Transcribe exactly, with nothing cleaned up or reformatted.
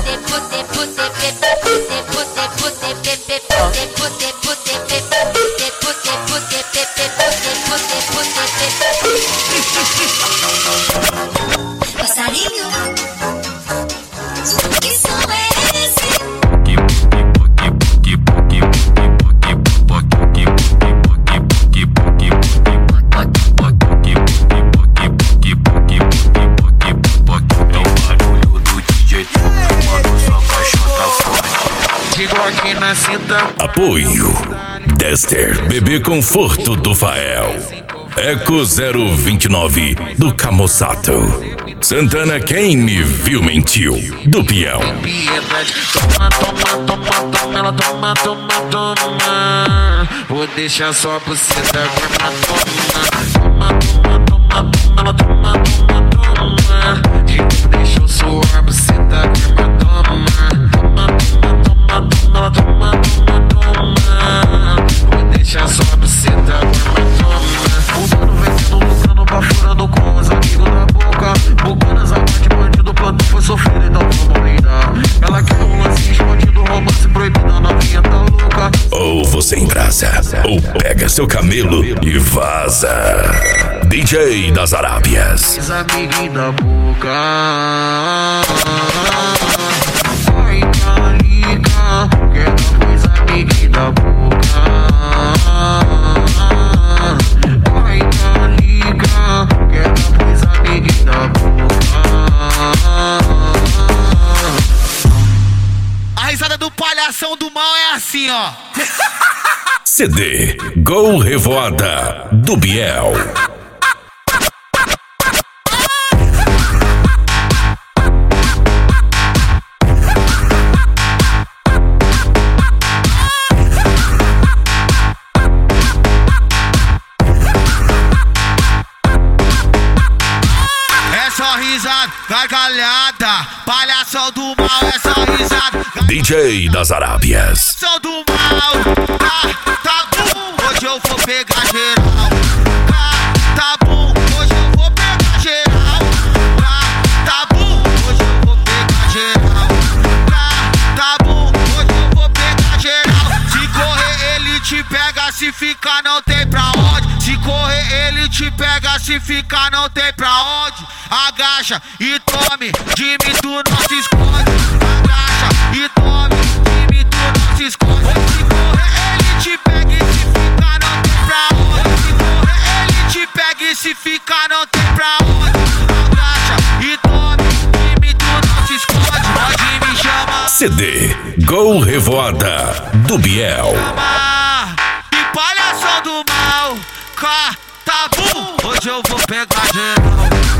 Passarinho, que som é esse? Apoio Dester Bebê Conforto do Fael, Eco zero vinte e nove do Camosato, Santana Quem Me Viu Mentiu do Peão. Toma, toma, toma, toma, ela toma, toma, toma. Vou deixar só pra você dar toma, toma, toma, toma, ela toma, toma, toma. Tipo, deixa eu suar pra você dar toma, toma, toma, toma, ela toma, toma, toma. Vou deixar só pra você dar toma. O mano vendendo, lucrando, baforando com os amigos da boca. Bucanas, amante, bandido, plantão foi sofrido, então vamos lidar. Ela quer um lance escondido, romance proibido, a novinha tá louca. Ou você embrasa, ou pega seu camelo e vaza. D J das Arábias. Os amiguinhos da boca. Vai, calica, quer dar os amiguinhos da boca. Vai, calica, quer dar os amiguinhos da boca. A risada do palhação do mal é assim, ó. C D Gol Revoada do Biel. É só risada, gargalhada, palhação do mal, é só risada. D J das Arábias. Palhação do mal, tá, tá bom, hoje eu vou pegar geral. Tá, tá bom, hoje eu vou pegar geral. Tá, tá bom, hoje eu vou pegar geral. Tá, tá bom, hoje eu vou pegar geral. Se correr ele te pega, se ficar não tem pra onde. Se correr ele te pega, se ficar não tem pra onde. Agacha e tome, de mim tu não se esconde. Agacha e tome, de mim tu não se esconde. Se correr ele te pega e se ficar não tem pra onde. Se correr ele te pega e se ficar não tem pra onde. Agacha e tome, de mim tu não se esconde. Pode me chamar. C D Gol Revoada do Biel. Que palhação do mal, cá, tá bom, hoje eu vou pegar geral.